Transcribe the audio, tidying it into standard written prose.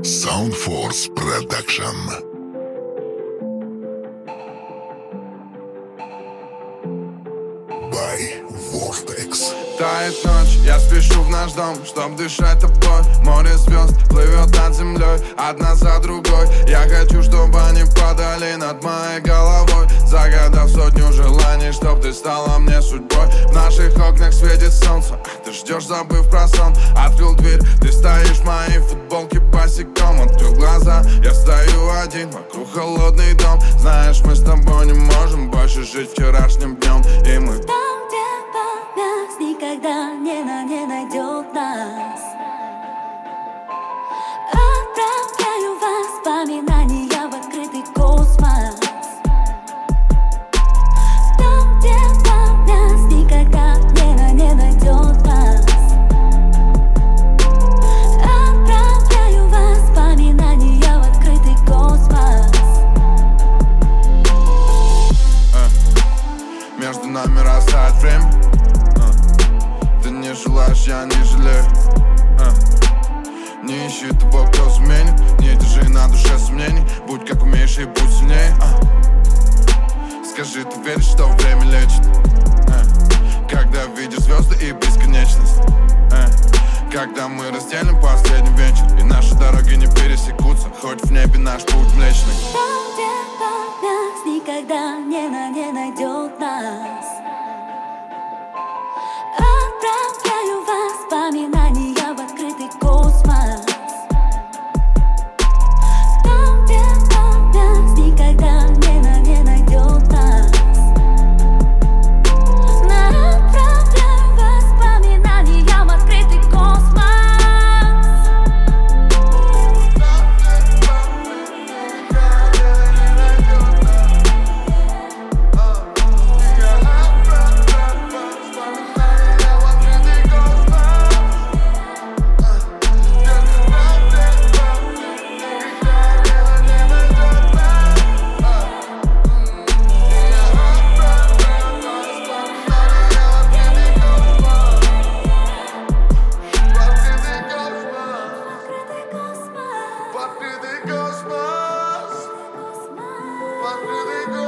Soundforce Production. By Vortex. Тает ночь, я спешу в наш дом, чтоб дышать тобой. Море звезд плывет над землей, одна за другой. Я хочу, чтобы они падали над моей головой, загадав сотню желаний, чтоб ты стала мне судьбой. В наших окнах светит солнце, ты ждешь, забыв про сон. Открыл дверь, ты стоишь в моей футболке босиком. Открыл глаза, я стою один, вокруг холодный дом. Знаешь, мы с тобой не можем больше жить вчерашним днем. И мы там, где повяз, никогда не найдет нас. Отправляю воспоминания в открытый космос. Там, где повяз, никогда не найдет нас. Отправляю воспоминания в открытый космос. Между нами растает время. Ты не желаешь, я не жалею. Не ищи того, кто заменит. Не держи на душе сомнений. Будь как умеешь и будь сильнее. Скажи, ты веришь, что время лечит? Когда видишь звезды и бесконечность. Когда мы разделим последний вечер, и наши дороги не пересекутся, хоть в небе наш путь млечный. Там, где повяз, никогда не найдет нас. Отправляю воспоминания в открытый космос. Там, где повяз, никогда не найдет нас. Отправляю воспоминания в открытый космос. Открытый космос.